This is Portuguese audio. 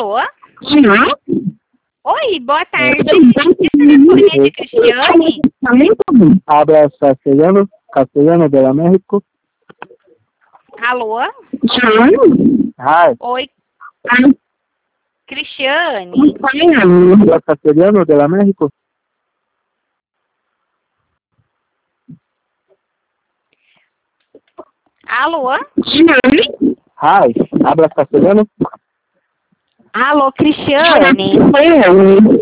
Alô? Oi, boa tarde. Esse telefone é de Cristiane? Habla castellano de la México. Alô? Hi. Oi, Cristiane? Habla castellano de la México. Alô? Hi. Habla castellano. Alô, Cristiane?